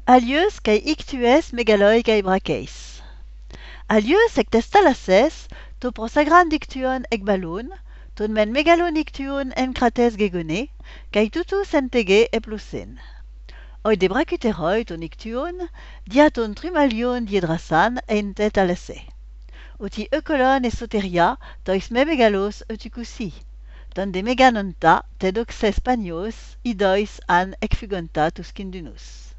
Alius kai ictues megaloi kai brakeis. Alius ec testalases, to prosagran dictuon ec balloon, ton men megalon ictuon en crates gegone, kai tutus entege e plusen. Oi de bracuteroi ton ictuon, dia ton trumalion diedrasan en tetalese. Uti eucolon e soteria, tois me megalos eutucusi. Ton de meganonta, tedoxes panios, idois an ec fugonta tuscindunus.